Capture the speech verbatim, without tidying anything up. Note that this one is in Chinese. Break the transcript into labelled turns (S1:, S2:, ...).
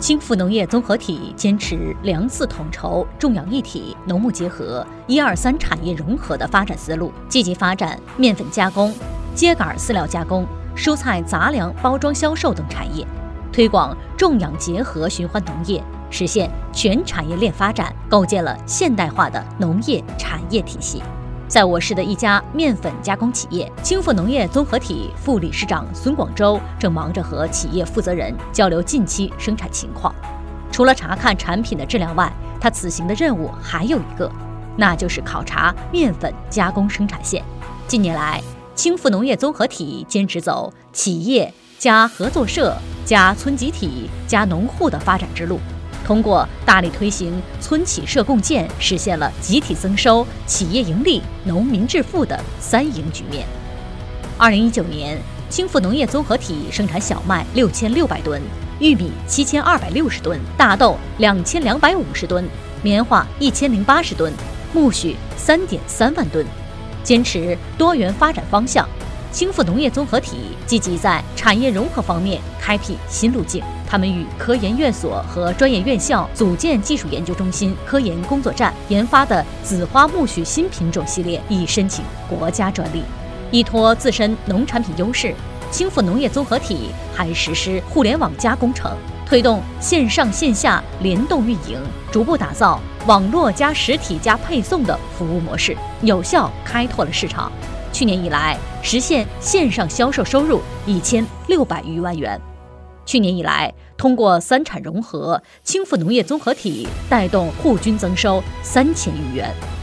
S1: 青富农业综合体坚持粮饲统筹、种养一体、农牧结合、一二三产业融合的发展思路，积极发展面粉加工、秸秆饲料加工、蔬菜杂粮包装销售等产业，推广种养结合循环农业，实现全产业链发展，构建了现代化的农业产业体系。在我市的一家面粉加工企业，青富农业综合体副理事长孙广洲正忙着和企业负责人交流近期生产情况。除了查看产品的质量外，他此行的任务还有一个，那就是考察面粉加工生产线。近年来，青富农业综合体坚持走企业加合作社加村集体加农户的发展之路，通过大力推行村企社共建，实现了集体增收、企业盈利、农民致富的三赢局面。二零一九年，青富农业综合体生产小麦六千六百吨，玉米七千二百六十吨，大豆两千两百五十吨，棉花一千零八十吨，苜蓿三点三万吨。坚持多元发展方向，青富农业综合体积极在产业融合方面开辟新路径。他们与科研院所和专业院校组建技术研究中心科研工作站，研发的紫花苜蓿新品种系列已申请国家专利。依托自身农产品优势，青富农业综合体还实施互联网加工程，推动线上线下联动运营，逐步打造网络加实体加配送的服务模式，有效开拓了市场。去年以来，实现线上销售收入一千六百余万元。去年以来，通过三产融合，青富农业综合体带动户均增收三千余元。